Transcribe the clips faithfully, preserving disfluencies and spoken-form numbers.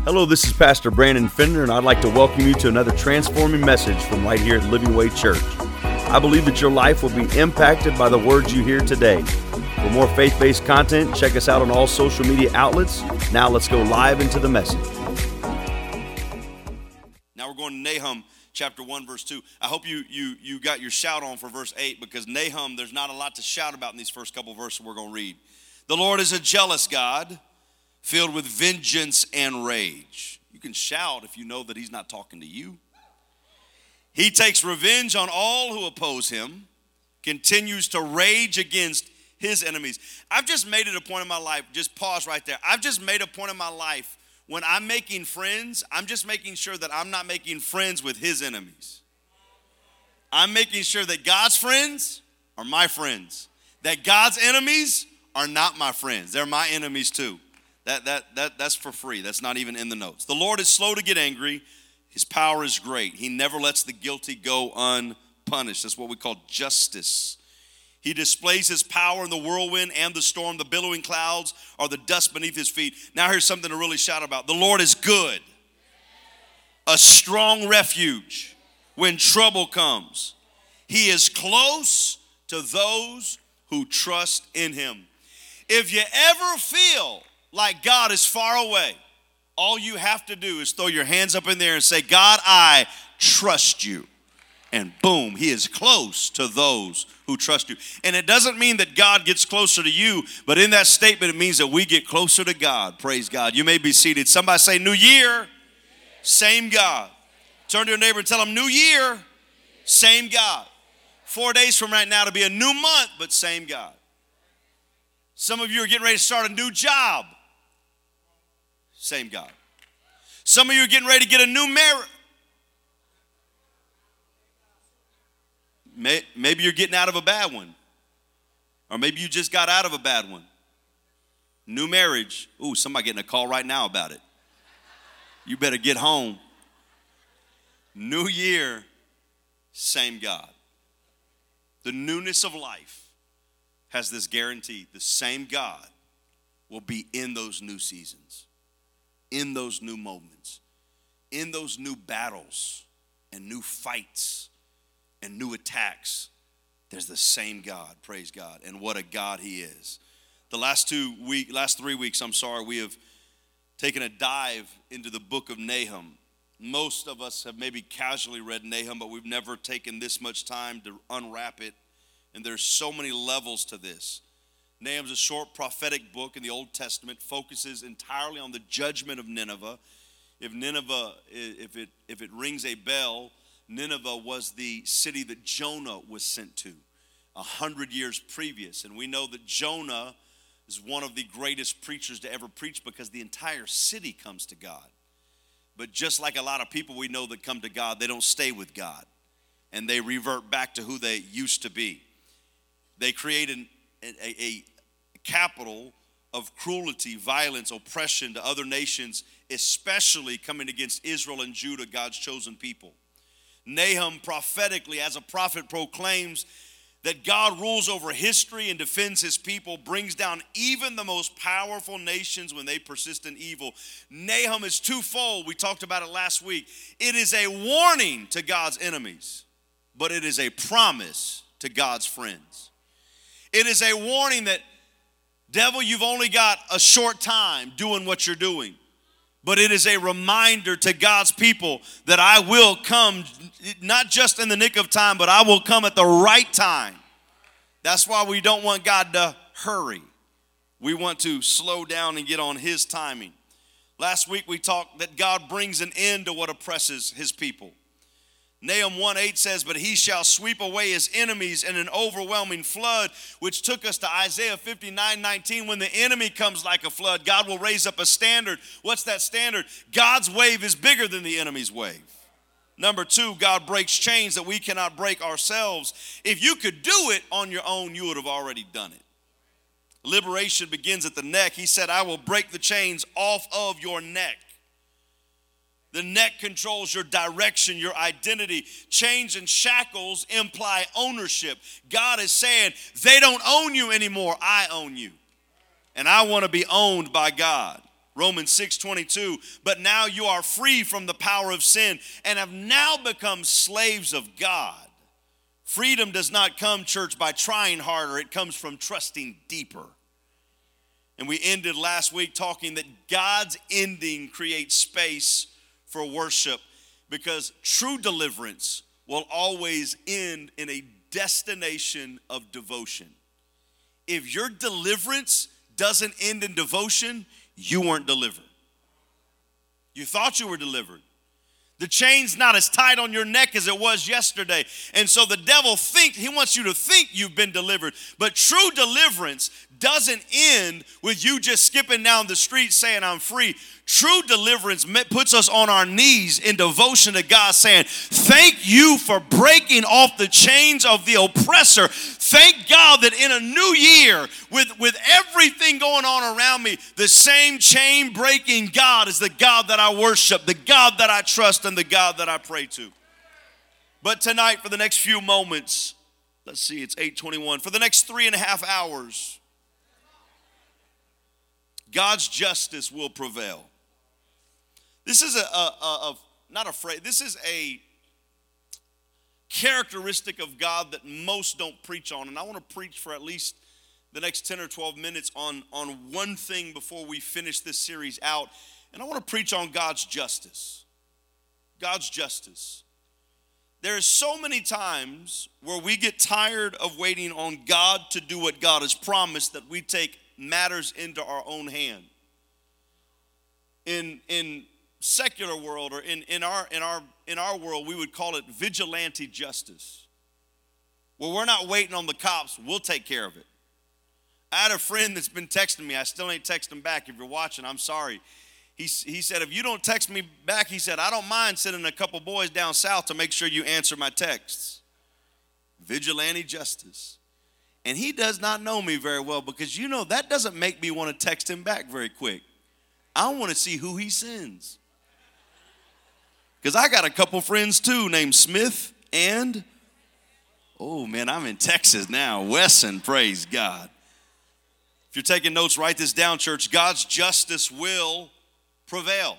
Hello, this is Pastor Brandon Fender, and I'd like to welcome you to another transforming message from right here at Living Way Church. I believe that your life will be impacted by the words you hear today. For more faith-based content, check us out on all social media outlets. Now let's go live into the message. Now we're going to Nahum chapter one, verse two. I hope you you you got your shout on for verse eight, because Nahum, there's not a lot to shout about in these first couple verses we're going to read. The Lord is a jealous God, filled with vengeance and rage. You can shout if you know that he's not talking to you. He takes revenge on all who oppose him, continues to rage against his enemies. I've just made it a point in my life, just pause right there. I've just made a point in my life, when I'm making friends, I'm just making sure that I'm not making friends with his enemies. I'm making sure that God's friends are my friends, that God's enemies are not my friends. They're my enemies too. That, that, that, that's for free. That's not even in the notes. The Lord is slow to get angry. His power is great. He never lets the guilty go unpunished. That's what we call justice. He displays his power in the whirlwind and the storm. The billowing clouds are the dust beneath his feet. Now here's something to really shout about. The Lord is good, a strong refuge when trouble comes. He is close to those who trust in him. If you ever feel like God is far away, all you have to do is throw your hands up in there and say, God, I trust you. And boom, he is close to those who trust you. And it doesn't mean that God gets closer to you, but in that statement, it means that we get closer to God. Praise God. You may be seated. Somebody say, new year, same God. Turn to your neighbor and tell them, new year, same God. Four days from right now to be a new month, but same God. Some of you are getting ready to start a new job. Same God. Some of you are getting ready to get a new marriage. Maybe you're getting out of a bad one. Or maybe you just got out of a bad one. New marriage. Ooh, somebody getting a call right now about it. You better get home. New year, same God. The newness of life has this guarantee. The same God will be in those new seasons, in those new moments, in those new battles and new fights and new attacks. There's the same God, praise God, and what a God he is. The last two week, last three weeks, I'm sorry, we have taken a dive into the book of Nahum. Most of us have maybe casually read Nahum, but we've never taken this much time to unwrap it. And there's so many levels to this. Nahum's a short prophetic book in the Old Testament, focuses entirely on the judgment of Nineveh. If Nineveh, if it if it rings a bell, Nineveh was the city that Jonah was sent to a hundred years previous. And we know that Jonah is one of the greatest preachers to ever preach, because the entire city comes to God. But just like a lot of people we know that come to God, they don't stay with God. And they revert back to who they used to be. They create an, a, a capital of cruelty, violence, oppression to other nations, especially coming against Israel and Judah, God's chosen people. Nahum prophetically, as a prophet, proclaims that God rules over history and defends his people, brings down even the most powerful nations when they persist in evil. Nahum is twofold. We talked about it last week. It is a warning to God's enemies, but it is a promise to God's friends. It is a warning that, devil, you've only got a short time doing what you're doing. But it is a reminder to God's people that I will come, not just in the nick of time, but I will come at the right time. That's why we don't want God to hurry. We want to slow down and get on his timing. Last week we talked that God brings an end to what oppresses his people. Nahum one eight says, but he shall sweep away his enemies in an overwhelming flood, which took us to Isaiah fifty-nine nineteen. When the enemy comes like a flood, God will raise up a standard. What's that standard? God's wave is bigger than the enemy's wave. Number two, God breaks chains that we cannot break ourselves. If you could do it on your own, you would have already done it. Liberation begins at the neck. He said, I will break the chains off of your neck. The neck controls your direction, your identity. Chains and shackles imply ownership. God is saying, they don't own you anymore. I own you. And I want to be owned by God. Romans six twenty-two, but now you are free from the power of sin and have now become slaves of God. Freedom does not come, church, by trying harder. It comes from trusting deeper. And we ended last week talking that God's ending creates space for worship, because true deliverance will always end in a destination of devotion. If your deliverance doesn't end in devotion, you weren't delivered. You thought you were delivered. The chain's not as tight on your neck as it was yesterday. And so the devil thinks, he wants you to think you've been delivered. But true deliverance doesn't end with you just skipping down the street saying, I'm free. True deliverance puts us on our knees in devotion to God, saying, thank you for breaking off the chains of the oppressor. Thank God that in a new year, with, with everything going on around me, the same chain breaking God is the God that I worship, the God that I trust, and the God that I pray to. But tonight, for the next few moments, let's see, it's eight twenty-one. For the next three and a half hours, God's justice will prevail. This is a, a, a, a not a phrase, this is a characteristic of God that most don't preach on. And I want to preach for at least the next ten or twelve minutes on, on one thing before we finish this series out. And I want to preach on God's justice. God's justice. There are so many times where we get tired of waiting on God to do what God has promised that we take matters into our own hand. In in secular world, or in, in our in our in our world, we would call it vigilante justice. Well, we're not waiting on the cops, we'll take care of it. I had a friend that's been texting me. I still ain't texting back. If you're watching, I'm sorry. He, he said, if you don't text me back, he said, I don't mind sending a couple boys down south to make sure you answer my texts. Vigilante justice. And he does not know me very well, because you know that doesn't make me want to text him back very quick. I want to see who he sends. Because I got a couple friends too named Smith and, oh man, I'm in Texas now, Wesson, praise God. If you're taking notes, write this down, church. God's justice will prevail.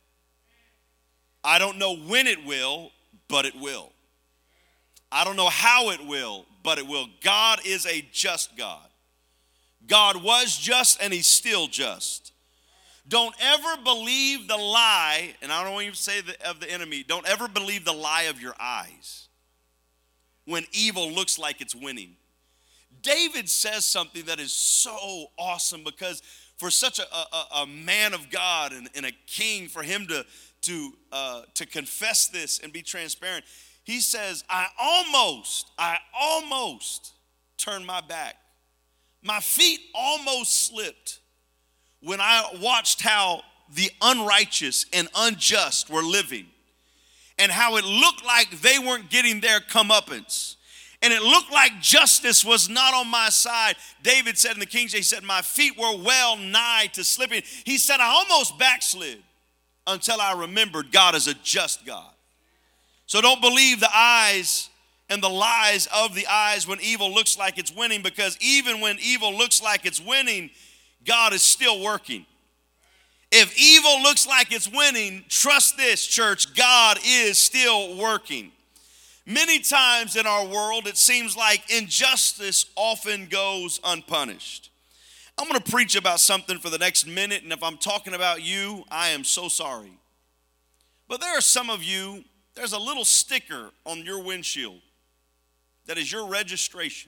I don't know when it will, but it will. I don't know how it will, but it will. God is a just God. God was just and he's still just. Don't ever believe the lie, and I don't want you to say the, of the enemy, don't ever believe the lie of your eyes when evil looks like it's winning. David says something that is so awesome, because for such a, a, a man of God and, and a king, for him to, to, uh, to confess this and be transparent, he says, I almost, I almost turned my back. My feet almost slipped when I watched how the unrighteous and unjust were living, and how it looked like they weren't getting their comeuppance. And it looked like justice was not on my side. David said in the King James, he said, my feet were well nigh to slipping. He said, I almost backslid until I remembered God is a just God. So don't believe the eyes and the lies of the eyes when evil looks like it's winning, because even when evil looks like it's winning, God is still working. If evil looks like it's winning, trust this, church, God is still working. Many times in our world, it seems like injustice often goes unpunished. I'm going to preach about something for the next minute, and if I'm talking about you, I am so sorry. But there are some of you, there's a little sticker on your windshield that is your registration.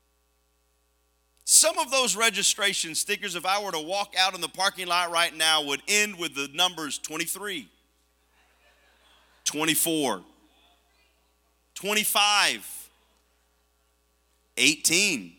Some of those registration stickers, if I were to walk out in the parking lot right now, would end with the numbers twenty-three, twenty-four, twenty-five, eighteen.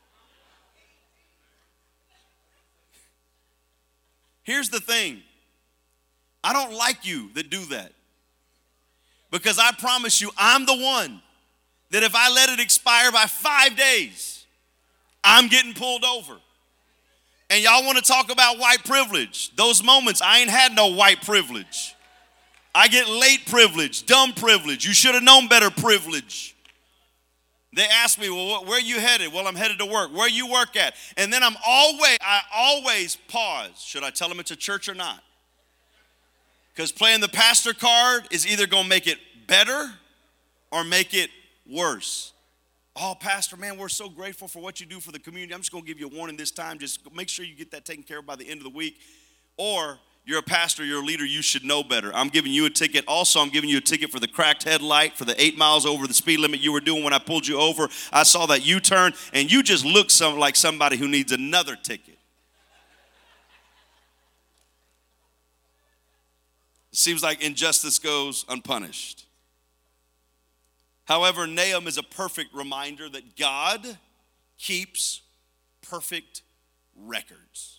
Here's the thing. I don't like you that do that. Because I promise you, I'm the one that if I let it expire by five days, I'm getting pulled over. And y'all want to talk about white privilege. Those moments, I ain't had no white privilege. I get late privilege, dumb privilege. You should have known better privilege. They ask me, well, where are you headed? Well, I'm headed to work. Where you work at? And then I'm always, I always pause. Should I tell them it's a church or not? Because playing the pastor card is either going to make it better or make it worse. Oh, pastor, man, we're so grateful for what you do for the community. I'm just going to give you a warning this time. Just make sure you get that taken care of by the end of the week. Or you're a pastor, you're a leader, you should know better. I'm giving you a ticket. Also, I'm giving you a ticket for the cracked headlight, for the eight miles over the speed limit you were doing when I pulled you over. I saw that U-turn, and you just look some, like somebody who needs another ticket. It seems like injustice goes unpunished. However, Nahum is a perfect reminder that God keeps perfect records.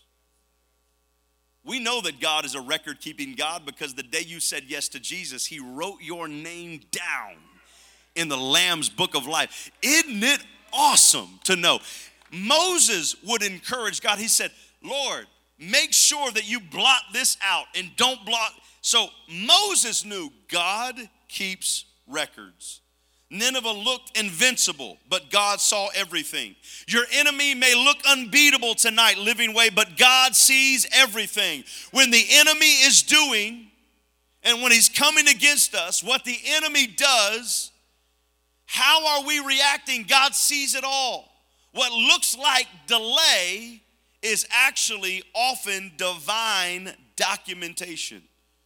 We know that God is a record-keeping God because the day you said yes to Jesus, he wrote your name down in the Lamb's book of life. Isn't it awesome to know? Moses would encourage God. He said, Lord, make sure that you blot this out and don't blot. So Moses knew God keeps records. Nineveh looked invincible, but God saw everything. Your enemy may look unbeatable tonight, Living Way, but God sees everything. When the enemy is doing, and when he's coming against us, what the enemy does, how are we reacting? God sees it all. What looks like delay is actually often divine documentation.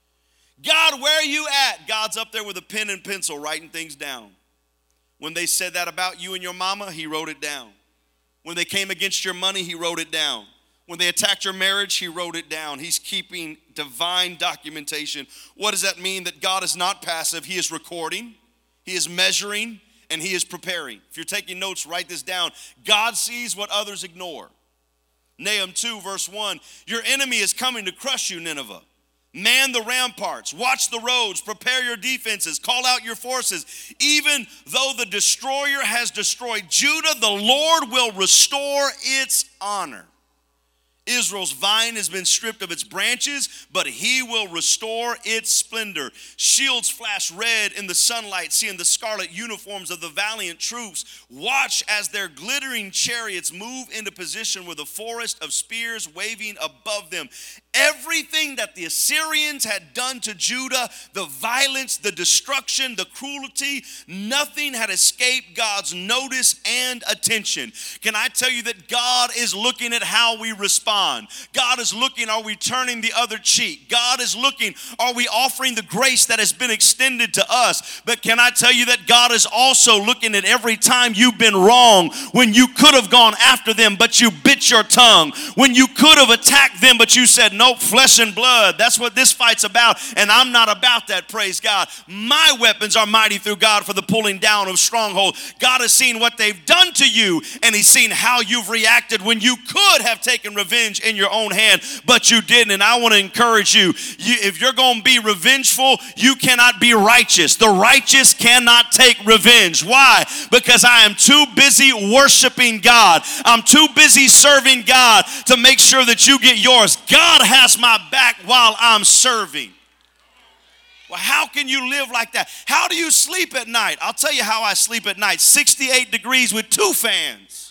God, where are you at? God's up there with a pen and pencil writing things down. When they said that about you and your mama, he wrote it down. When they came against your money, he wrote it down. When they attacked your marriage, he wrote it down. He's keeping divine documentation. What does that mean? That God is not passive. He is recording, he is measuring, and he is preparing. If you're taking notes, write this down. God sees what others ignore. Nahum two, verse one, your enemy is coming to crush you, Nineveh. Man the ramparts, watch the roads, prepare your defenses, call out your forces. Even though the destroyer has destroyed Judah, the Lord will restore its honor. Israel's vine has been stripped of its branches, but he will restore its splendor. Shields flash red in the sunlight, seeing the scarlet uniforms of the valiant troops. Watch as their glittering chariots move into position with a forest of spears waving above them. Everything that the Assyrians had done to Judah, the violence, the destruction, the cruelty, nothing had escaped God's notice and attention. Can I tell you that God is looking at how we respond? God is looking, are we turning the other cheek? God is looking, are we offering the grace that has been extended to us? But can I tell you that God is also looking at every time you've been wrong, when you could have gone after them, but you bit your tongue, when you could have attacked them, but you said, nope, flesh and blood. That's what this fight's about, and I'm not about that, praise God. My weapons are mighty through God for the pulling down of strongholds. God has seen what they've done to you, and he's seen how you've reacted when you could have taken revenge in your own hand, but you didn't. And I want to encourage you, you if you're going to be revengeful, you cannot be righteous. The righteous cannot take revenge. Why? Because I am too busy worshiping God. I'm too busy serving God to make sure that you get yours. God has my back while I'm serving. Well, how can you live like that? How do you sleep at night? I'll tell you how I sleep at night. sixty-eight degrees with two fans.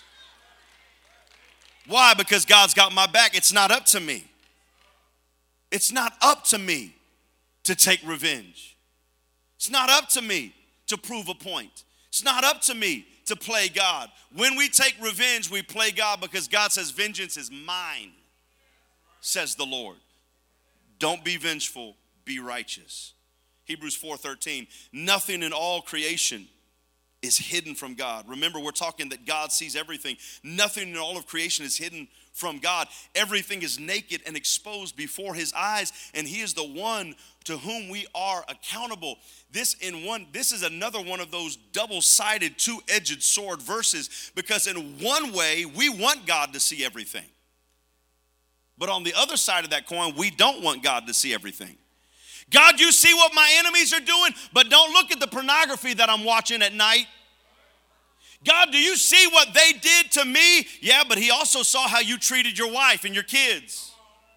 Why? Because God's got my back. It's not up to me. It's not up to me to take revenge. It's not up to me to prove a point. It's not up to me to play God. When we take revenge, we play God because God says, vengeance is mine, says the Lord. Don't be vengeful, be righteous. Hebrews four thirteen, nothing in all creation is hidden from God. Remember, we're talking that God sees everything. Nothing in all of creation is hidden from God. Everything is naked and exposed before his eyes, and he is the one to whom we are accountable. This in one, this is another one of those double-sided, two-edged sword verses, because in one way, we want God to see everything. But on the other side of that coin, we don't want God to see everything. God, you see what my enemies are doing, but don't look at the pornography that I'm watching at night. God, do you see what they did to me? Yeah, but he also saw how you treated your wife and your kids.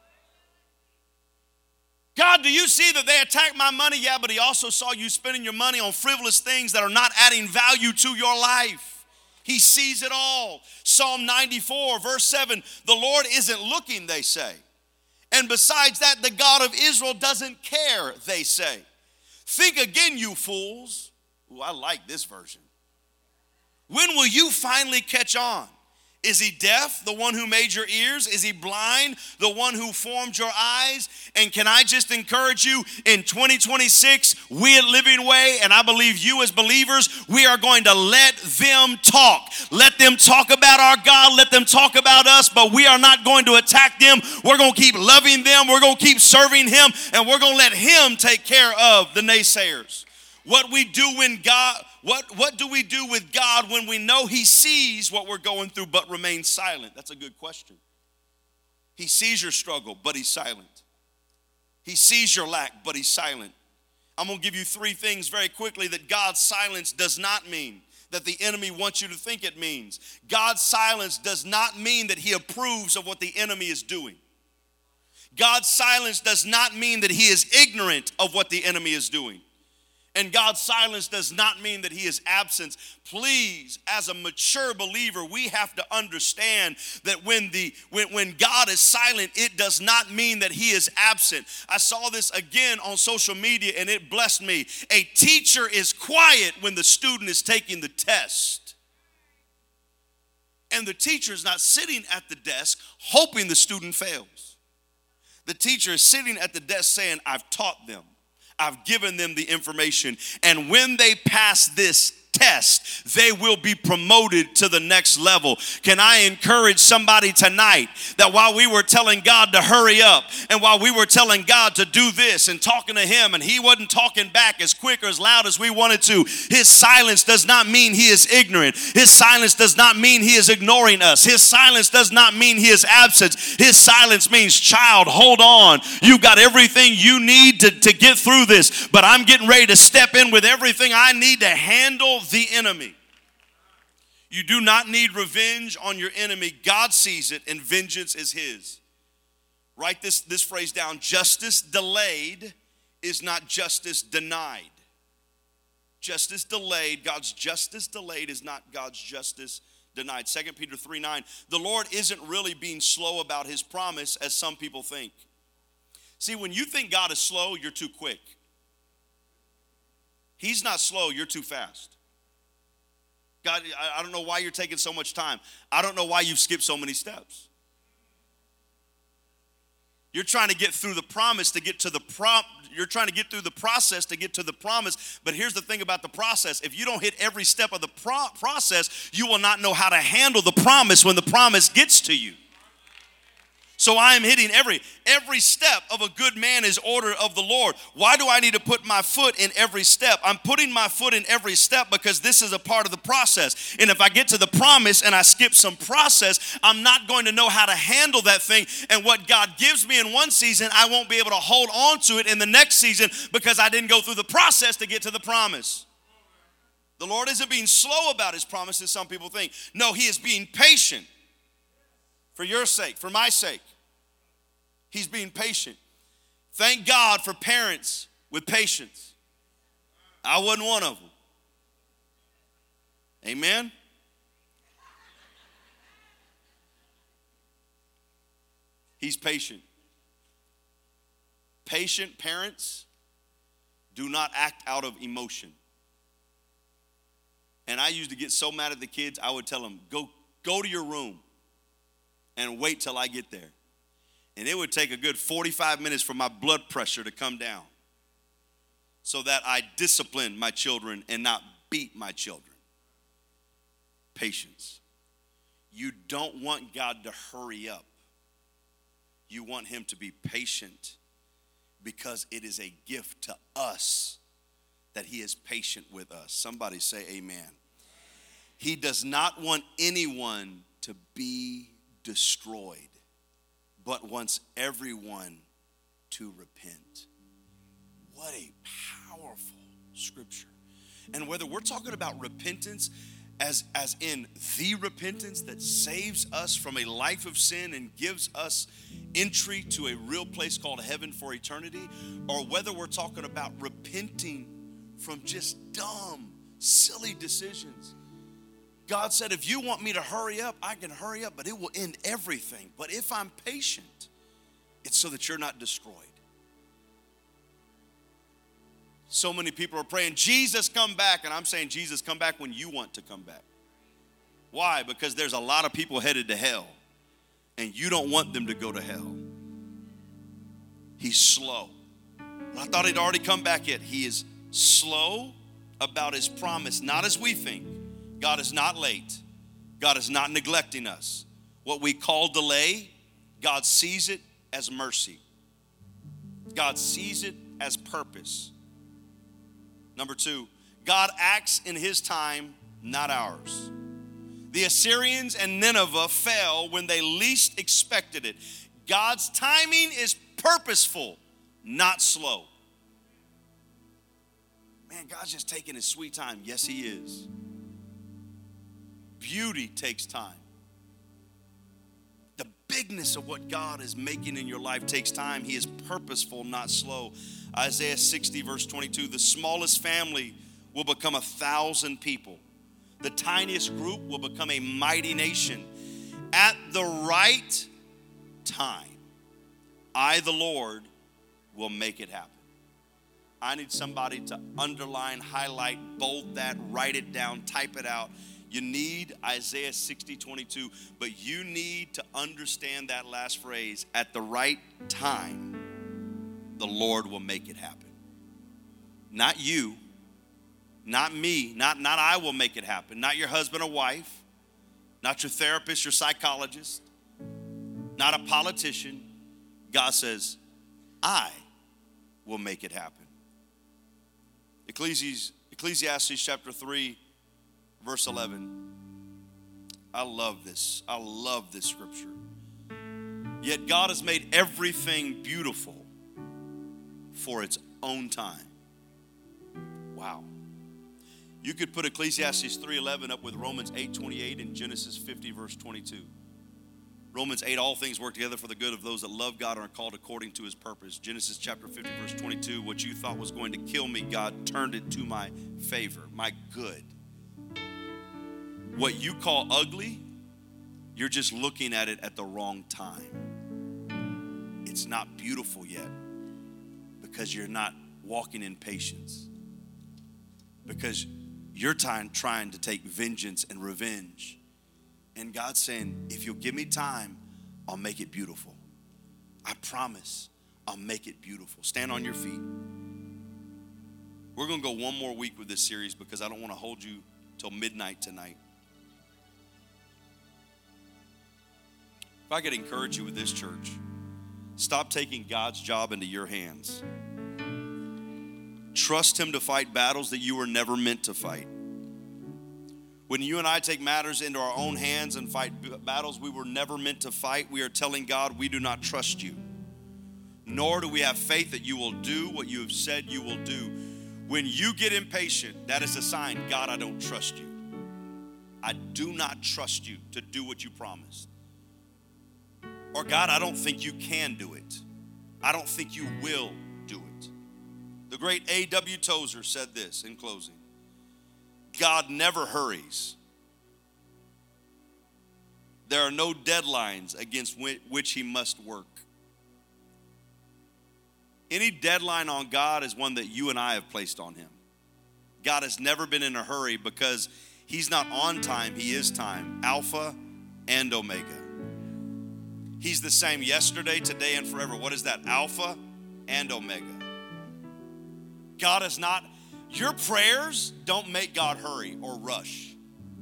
God, do you see that they attacked my money? Yeah, but he also saw you spending your money on frivolous things that are not adding value to your life. He sees it all. Psalm ninety-four, verse seven, the Lord isn't looking, they say. And besides that, the God of Israel doesn't care, they say. Think again, you fools. Ooh, I like this version. When will you finally catch on? Is he deaf, the one who made your ears? Is he blind, the one who formed your eyes? And can I just encourage you, in twenty twenty-six, we at Living Way, and I believe you as believers, we are going to let them talk. Let them talk about our God. Let them talk about us, but we are not going to attack them. We're going to keep loving them. We're going to keep serving him, and we're going to let him take care of the naysayers. What we do when God... What, what do we do with God when we know he sees what we're going through but remains silent? That's a good question. He sees your struggle, but he's silent. He sees your lack, but he's silent. I'm going to give you three things very quickly that God's silence does not mean, that the enemy wants you to think it means. God's silence does not mean that he approves of what the enemy is doing. God's silence does not mean that he is ignorant of what the enemy is doing. And God's silence does not mean that he is absent. Please, as a mature believer, we have to understand that when the when, when God is silent, it does not mean that he is absent. I saw this again on social media and it blessed me. A teacher is quiet when the student is taking the test. And the teacher is not sitting at the desk hoping the student fails. The teacher is sitting at the desk saying, I've taught them. I've given them the information, and when they pass this test, they will be promoted to the next level. Can I encourage somebody tonight that while we were telling God to hurry up, and while we were telling God to do this and talking to him, and he wasn't talking back as quick or as loud as we wanted to, his silence does not mean he is ignorant. His silence does not mean he is ignoring us. His silence does not mean he is absent. His silence means, child, hold on. You've got everything you need to, to get through this, but I'm getting ready to step in with everything I need to handle the enemy. You do not need revenge on your enemy. God sees it, and vengeance is his. Write this, this phrase down. Justice delayed is not justice denied. Justice delayed, God's justice delayed is not God's justice denied. Second Peter three nine, the Lord isn't really being slow about his promise as some people think. See, when you think God is slow, you're too quick. He's not slow, you're too fast. God, I don't know why you're taking so much time. I don't know why you've skipped so many steps. You're trying to get through the promise to get to the prom. You're trying to get through the process to get to the promise. But here's the thing about the process. If you don't hit every step of the pro- process, you will not know how to handle the promise when the promise gets to you. So I am hitting every every step of a good man is order of the Lord. Why do I need to put my foot in every step? I'm putting my foot in every step because this is a part of the process. And if I get to the promise and I skip some process, I'm not going to know how to handle that thing. And what God gives me in one season, I won't be able to hold on to it in the next season because I didn't go through the process to get to the promise. The Lord isn't being slow about his promises, some people think. No, he is being patient. For your sake, for my sake. He's being patient. Thank God for parents with patience. I wasn't one of them. Amen? He's patient. Patient parents do not act out of emotion. And I used to get so mad at the kids, I would tell them, go, go to your room and wait till I get there. And it would take a good forty-five minutes for my blood pressure to come down so that I discipline my children and not beat my children. Patience. You don't want God to hurry up. You want him to be patient because it is a gift to us that he is patient with us. Somebody say amen. He does not want anyone to be destroyed, but wants everyone to repent. What a powerful scripture. And whether we're talking about repentance as, as in the repentance that saves us from a life of sin and gives us entry to a real place called heaven for eternity, or whether we're talking about repenting from just dumb, silly decisions. God said, if you want me to hurry up, I can hurry up, but it will end everything. But if I'm patient, it's so that you're not destroyed. So many people are praying, Jesus, come back. And I'm saying, Jesus, come back when you want to come back. Why? Because there's a lot of people headed to hell, and you don't want them to go to hell. He's slow. I thought he'd already come back yet. He is slow about his promise, not as we think. God is not late. God is not neglecting us. What we call delay, God sees it as mercy. God sees it as purpose. Number two, God acts in his time, not ours. The Assyrians and Nineveh fell when they least expected it. God's timing is purposeful, not slow. Man, God's just taking his sweet time. Yes, he is. Beauty takes time. The bigness of what God is making in your life takes time. He is purposeful, not slow. Isaiah sixty, verse twenty-two, the smallest family will become a thousand people. The tiniest group will become a mighty nation. At the right time, I, the Lord, will make it happen. I need somebody to underline, highlight, bold that, write it down, type it out. You need Isaiah sixty, twenty-two, but you need to understand that last phrase. At the right time, the Lord will make it happen. Not you, not me, not, not I will make it happen. Not your husband or wife, not your therapist, your psychologist, not a politician. God says, I will make it happen. Ecclesiastes, Ecclesiastes chapter three, verse eleven. I love this. I love this scripture. Yet God has made everything beautiful for its own time. Wow. You could put Ecclesiastes three eleven up with Romans eight twenty-eight and Genesis fifty, verse twenty-two. Romans eight, all things work together for the good of those that love God and are called according to his purpose. Genesis chapter fifty, verse twenty-two, what you thought was going to kill me, God turned it to my favor, my good. What you call ugly, you're just looking at it at the wrong time. It's not beautiful yet because you're not walking in patience. Because you're trying, trying to take vengeance and revenge. And God's saying, if you'll give me time, I'll make it beautiful. I promise I'll make it beautiful. Stand on your feet. We're going to go one more week with this series because I don't want to hold you till midnight tonight. If I could encourage you with this, church, stop taking God's job into your hands. Trust him to fight battles that you were never meant to fight. When you and I take matters into our own hands and fight battles we were never meant to fight, we are telling God we do not trust you. Nor do we have faith that you will do what you have said you will do. When you get impatient, that is a sign, God, I don't trust you. I do not trust you to do what you promised. Or God, I don't think you can do it. I don't think you will do it. The great A W Tozer said this in closing. God never hurries. There are no deadlines against which he must work. Any deadline on God is one that you and I have placed on him. God has never been in a hurry because he's not on time, he is time. Alpha and Omega. He's the same yesterday, today, and forever. What is that? Alpha and Omega. God is not, your prayers don't make God hurry or rush.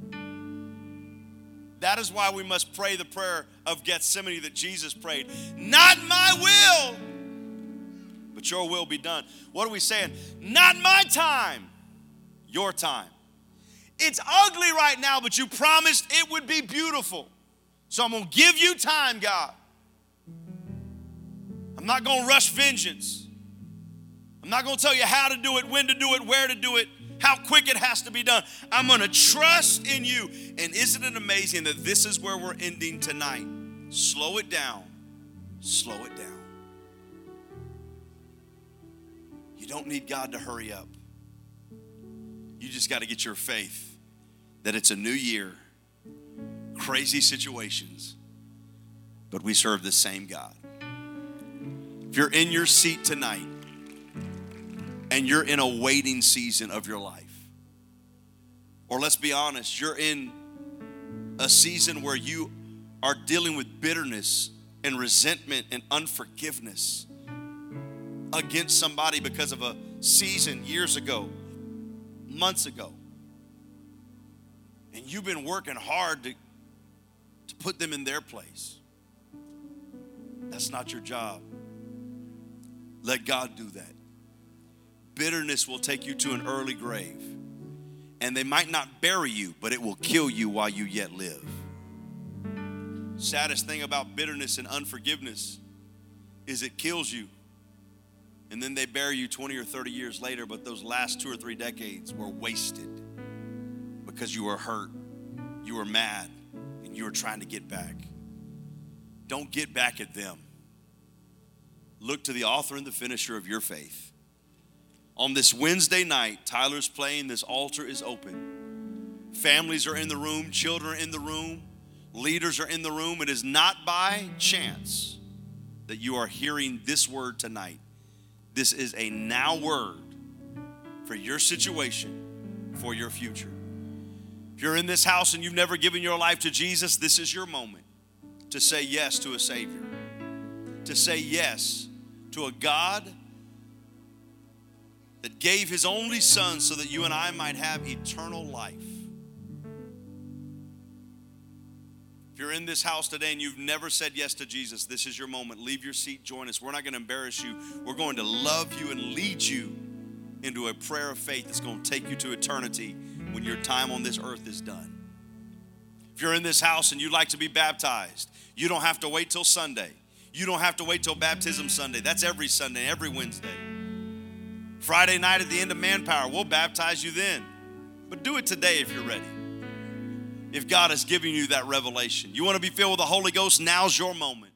That is why we must pray the prayer of Gethsemane that Jesus prayed. Not my will, but your will be done. What are we saying? Not my time, your time. It's ugly right now, but you promised it would be beautiful. So I'm going to give you time, God. I'm not going to rush vengeance. I'm not going to tell you how to do it, when to do it, where to do it, how quick it has to be done. I'm going to trust in you. And isn't it amazing that this is where we're ending tonight? Slow it down. Slow it down. You don't need God to hurry up. You just got to get your faith that it's a new year, crazy situations, but we serve the same God. If you're in your seat tonight and you're in a waiting season of your life, or let's be honest, you're in a season where you are dealing with bitterness and resentment and unforgiveness against somebody because of a season years ago, months ago, and you've been working hard to, to put them in their place. That's not your job. Let God do that. Bitterness will take you to an early grave, and they might not bury you, but it will kill you while you yet live. Saddest thing about bitterness and unforgiveness is it kills you, and then they bury you twenty or thirty years later, but those last two or three decades were wasted because you were hurt, you were mad, and you were trying to get back. Don't get back at them. Look to the author and the finisher of your faith. On this Wednesday night, Tyler's playing, this altar is open. Families are in the room, children are in the room, leaders are in the room. It is not by chance that you are hearing this word tonight. This is a now word for your situation, for your future. If you're in this house and you've never given your life to Jesus, this is your moment to say yes to a Savior, to say yes to a God that gave his only Son so that you and I might have eternal life. If you're in this house today and you've never said yes to Jesus, this is your moment. Leave your seat, join us. We're not going to embarrass you. We're going to love you and lead you into a prayer of faith that's going to take you to eternity when your time on this earth is done. If you're in this house and you'd like to be baptized, you don't have to wait till Sunday. You don't have to wait till Baptism Sunday. That's every Sunday, every Wednesday. Friday night at the end of Manpower, we'll baptize you then. But do it today if you're ready. If God is giving you that revelation. You want to be filled with the Holy Ghost, now's your moment.